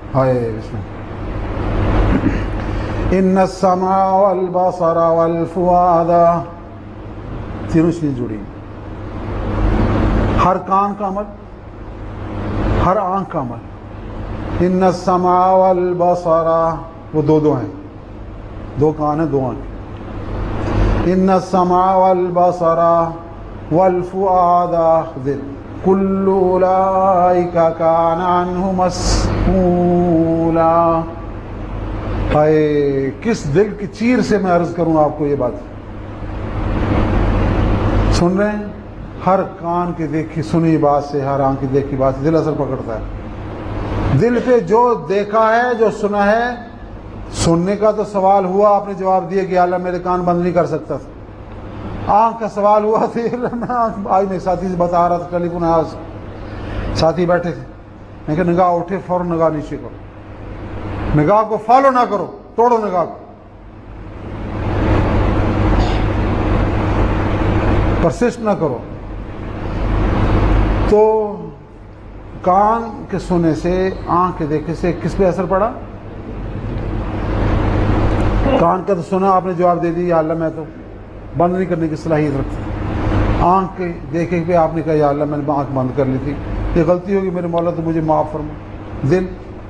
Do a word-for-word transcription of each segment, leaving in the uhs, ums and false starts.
ہائے بسم اللہ۔ ان السمع والبصر والفؤاد، تینوں چیزیں جڑی، ہر کان کا عمل، ہر آنکھ کا عمل۔ ان السمع والبصر، وہ دو دو ہیں، دو کان ہیں، دو آنکھ۔ ان السمع والبصر والفؤاد دل، کل اولئک کان عنہ مسئولا۔ اے کس دل کی چیر سے میں عرض کروں آپ کو یہ بات، سن رہے ہیں؟ ہر کان کی دیکھی سنی بات سے، ہر آنکھ کی دیکھی بات سے دل اثر پکڑتا ہے۔ دل پہ جو دیکھا ہے، جو سنا ہے، سننے کا تو سوال ہوا، آپ نے جواب دیا کہ اللہ میرے کان بند نہیں کر سکتا تھا۔ آنکھ کا سوال ہوا تھا، میں آج میں ساتھی سے بتا رہا تھا، ٹیلی فون آیا، ساتھی بیٹھے تھے، میں کہ نگاہ اٹھے فوراً نگاہ نیچے کرو، نگاہ کو فالو نہ کرو، توڑو نگاہ کو، پرسسٹ نہ کرو۔ تو کان کے سننے سے، آنکھ کے دیکھنے سے کس پہ اثر پڑا؟ کان کا تو سنا، آپ نے جواب دے دی یا اللہ میں تو بند نہیں کرنے کی صلاحیت رکھتا۔ آنکھ کے دیکھے پہ آپ نے کہا یا اللہ میں نے آنکھ بند کر لی تھی، یہ غلطی ہوگی میرے مولا تو مجھے معاف فرما۔ دل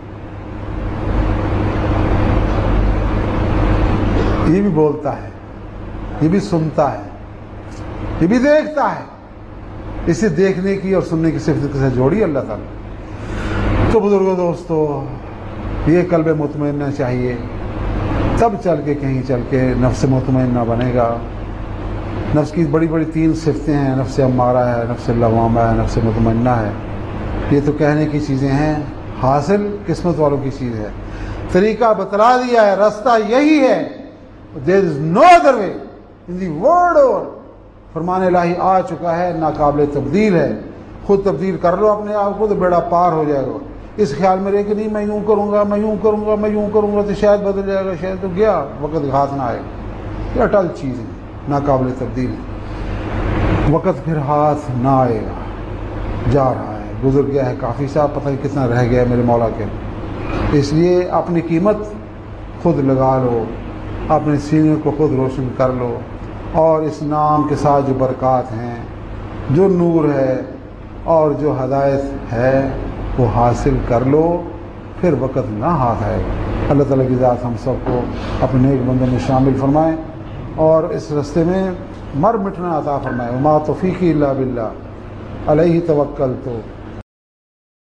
یہ بھی بولتا ہے، یہ بھی سنتا ہے، یہ بھی دیکھتا ہے، اسے دیکھنے کی اور سننے کی صفت کے ساتھ جوڑی اللہ تعالیٰ۔ تو بزرگوں دوستو، یہ قلب مطمئنہ چاہیے، تب چل کے کہیں چل کے نفس مطمئنہ بنے گا۔ نفس کی بڑی بڑی تین صفتیں ہیں، نفس امارہ ہے، نفس لوامہ ہے، نفس مطمئنہ ہے۔ یہ تو کہنے کی چیزیں ہیں، حاصل قسمت والوں کی چیز ہے۔ طریقہ بتلا دیا ہے، راستہ یہی ہے، there is no other way in the world over۔ فرمان الہی آ چکا ہے، ناقابل تبدیل ہے، خود تبدیل کر لو اپنے آپ کو تو بیڑا پار ہو جائے گا۔ اس خیال میں رہے کہ نہیں میں یوں کروں گا، میں یوں کروں گا، میں یوں کروں گا تو شاید بدل جائے گا، شاید تو گیا وقت ہاتھ نہ آئے گا۔ یہ اٹل چیز ہے، ناقابل تبدیل ہے، وقت پھر ہاتھ نہ آئے گا، جا رہا ہے، گزر گیا ہے، کافی صاحب پتہ نہیں کتنا رہ گیا ہے میرے مولا کے۔ اس لیے اپنی قیمت خود لگا لو، اپنے سینے کو خود روشن کر لو، اور اس نام کے ساتھ جو برکات ہیں، جو نور ہے اور جو ہدایت ہے وہ حاصل کر لو، پھر وقت نہ ہاتھ آئے گا۔ اللہ تعالیٰ کی ذات ہم سب کو اپنے نیک بندوں میں شامل فرمائے اور اس راستے میں مر مٹنا عطا فرمائے۔ وما توفیقی الا باللہ علیہ توکلت۔